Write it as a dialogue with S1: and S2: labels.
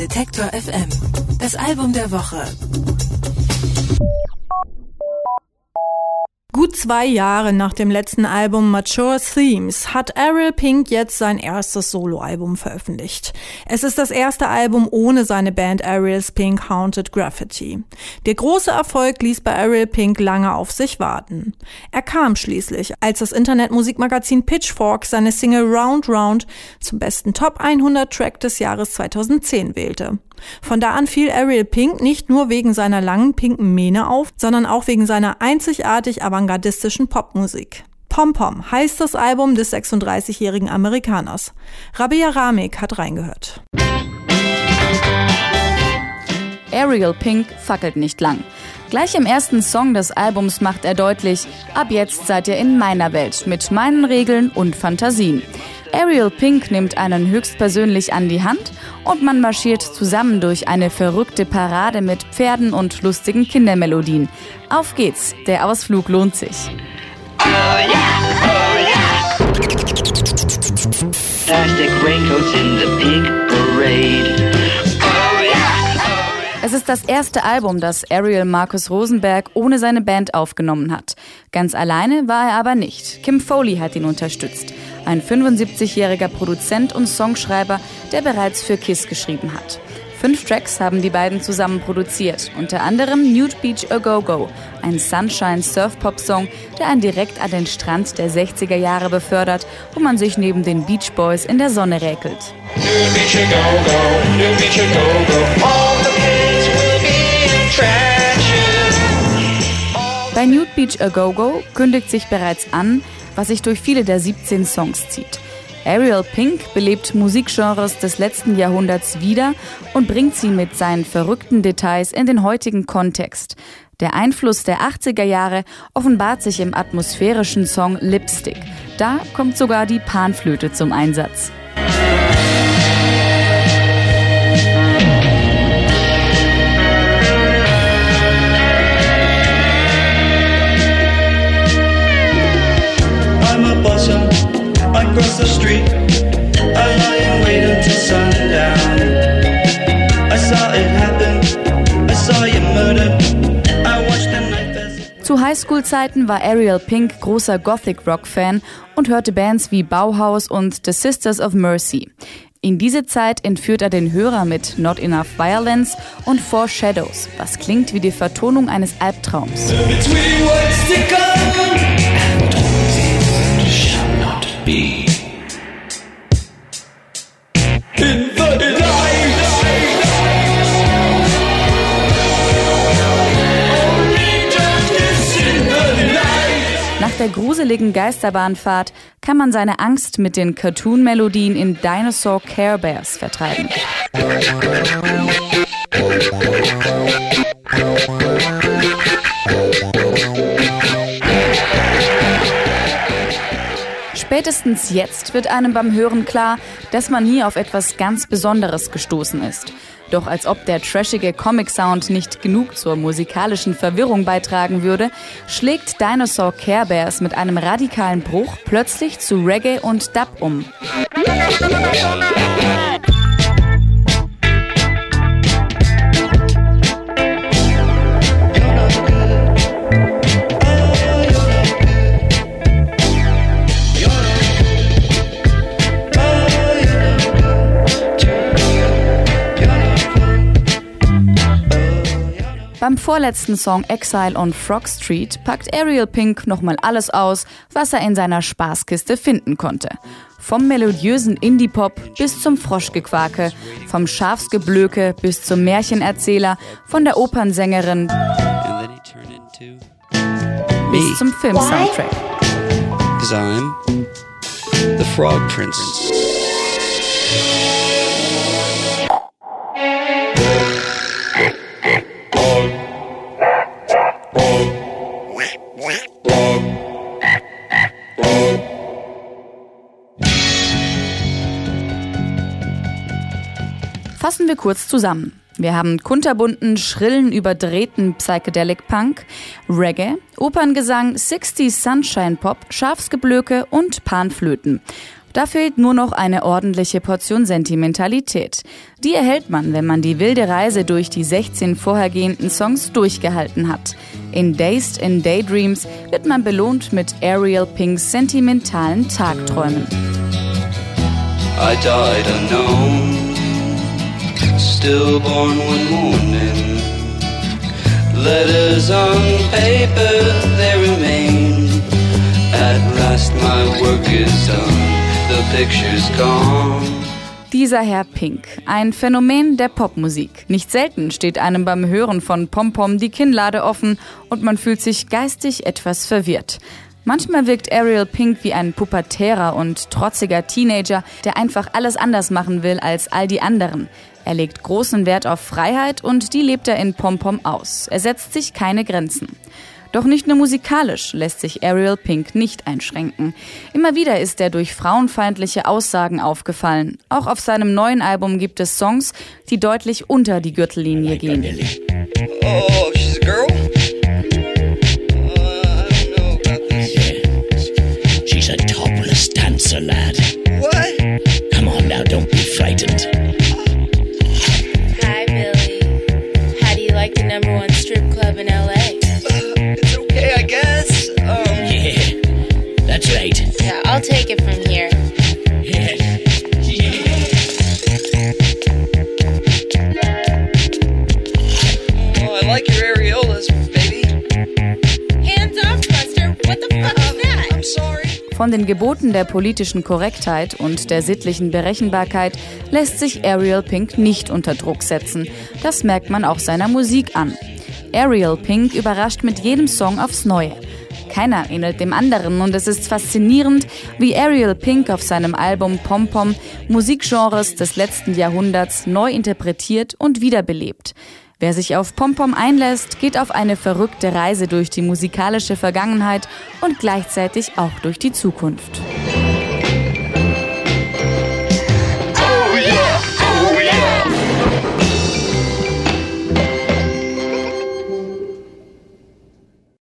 S1: Detektor FM. Das Album der Woche.
S2: Gut 2 Jahre nach dem letzten Album Mature Themes hat Ariel Pink jetzt sein erstes Soloalbum veröffentlicht. Es ist das erste Album ohne seine Band Ariel's Pink Haunted Graffiti. Der große Erfolg ließ bei Ariel Pink lange auf sich warten. Er kam schließlich, als das Internetmusikmagazin Pitchfork seine Single Round Round zum besten Top 100 Track des Jahres 2010 wählte. Von da an fiel Ariel Pink nicht nur wegen seiner langen pinken Mähne auf, sondern auch wegen seiner einzigartig avantgardistischen Popmusik. Pom Pom heißt das Album des 36-jährigen Amerikaners. Rabea Ramik hat reingehört.
S3: Ariel Pink fackelt nicht lang. Gleich im ersten Song des Albums macht er deutlich, ab jetzt seid ihr in meiner Welt, mit meinen Regeln und Fantasien. Ariel Pink nimmt einen höchstpersönlich an die Hand und man marschiert zusammen durch eine verrückte Parade mit Pferden und lustigen Kindermelodien. Auf geht's, der Ausflug lohnt sich.
S4: Oh yeah, oh yeah. Plastic raincoats in the pink parade.
S3: Es ist das erste Album, das Ariel Marcus Rosenberg ohne seine Band aufgenommen hat. Ganz alleine war er aber nicht. Kim Foley hat ihn unterstützt. Ein 75-jähriger Produzent und Songschreiber, der bereits für Kiss geschrieben hat. 5 Tracks haben die beiden zusammen produziert, unter anderem Nude Beach A Go Go, ein Sunshine-Surf-Pop-Song, der einen direkt an den Strand der 60er Jahre befördert, wo man sich neben den Beach Boys in der Sonne räkelt. Bei Nude Beach A Go Go kündigt sich bereits an, was sich durch viele der 17 Songs zieht. Ariel Pink belebt Musikgenres des letzten Jahrhunderts wieder und bringt sie mit seinen verrückten Details in den heutigen Kontext. Der Einfluss der 80er Jahre offenbart sich im atmosphärischen Song Lipstick. Da kommt sogar die Panflöte zum Einsatz.
S5: Across the street, I lie in wait until sundown. I saw it happen, I saw you murdered, I watched the night pass.
S3: Zu Highschool-Zeiten war Ariel Pink großer Gothic-Rock-Fan und hörte Bands wie Bauhaus und The Sisters of Mercy. In diese Zeit entführt er den Hörer mit Not Enough Violence und Four Shadows, was klingt wie die Vertonung eines Albtraums.
S5: Be.
S3: Nach der gruseligen Geisterbahnfahrt kann man seine Angst mit den Cartoon-Melodien in Dinosaur Care Bears vertreiben. Spätestens jetzt wird einem beim Hören klar, dass man hier auf etwas ganz Besonderes gestoßen ist. Doch als ob der trashige Comic-Sound nicht genug zur musikalischen Verwirrung beitragen würde, schlägt Dinosaur Care Bears mit einem radikalen Bruch plötzlich zu Reggae und Dub um. Beim vorletzten Song Exile on Frog Street packt Ariel Pink nochmal alles aus, was er in seiner Spaßkiste finden konnte. Vom melodiösen Indie-Pop bis zum Froschgequake, vom Schafsgeblöke bis zum Märchenerzähler, von der Opernsängerin bis zum Film-Soundtrack.
S5: 'Cause I'm the Frog Prince.
S3: Fassen wir kurz zusammen. Wir haben kunterbunten, schrillen, überdrehten Psychedelic Punk, Reggae, Operngesang, 60s Sunshine Pop, Schafsgeblöke und Panflöten. Da fehlt nur noch eine ordentliche Portion Sentimentalität. Die erhält man, wenn man die wilde Reise durch die 16 vorhergehenden Songs durchgehalten hat. In Dazed in Daydreams wird man belohnt mit Ariel Pinks sentimentalen Tagträumen.
S5: I died unknown, stillborn one morning. Letters on paper, they remain. At last my work is done, the picture's gone.
S3: Dieser Herr Pink, ein Phänomen der Popmusik. Nicht selten steht einem beim Hören von Pom Pom die Kinnlade offen und man fühlt sich geistig etwas verwirrt. Manchmal wirkt Ariel Pink wie ein pubertärer und trotziger Teenager, der einfach alles anders machen will als all die anderen. Er legt großen Wert auf Freiheit und die lebt er in Pom Pom aus. Er setzt sich keine Grenzen. Doch nicht nur musikalisch lässt sich Ariel Pink nicht einschränken. Immer wieder ist er durch frauenfeindliche Aussagen aufgefallen. Auch auf seinem neuen Album gibt es Songs, die deutlich unter die Gürtellinie gehen.
S5: Oh, she's a girl? I don't know about this.
S6: Yeah. She's a topless dancer, lad.
S5: What?
S6: Come on now, don't be frightened.
S7: Hi, Billy. How do you like the #1 strip club in LA?
S5: It's okay, I guess.
S6: Yeah, that's right.
S7: Yeah, I'll take it from here.
S6: Yeah.
S5: Oh, I like your areolas, baby.
S7: Hands off, Buster. What the fuck is that?
S5: I'm sorry.
S3: Von den Geboten der politischen Korrektheit und der sittlichen Berechenbarkeit lässt sich Ariel Pink nicht unter Druck setzen. Das merkt man auch seiner Musik an. Ariel Pink überrascht mit jedem Song aufs Neue. Keiner ähnelt dem anderen und es ist faszinierend, wie Ariel Pink auf seinem Album Pom Pom Musikgenres des letzten Jahrhunderts neu interpretiert und wiederbelebt. Wer sich auf Pom Pom einlässt, geht auf eine verrückte Reise durch die musikalische Vergangenheit und gleichzeitig auch durch die Zukunft.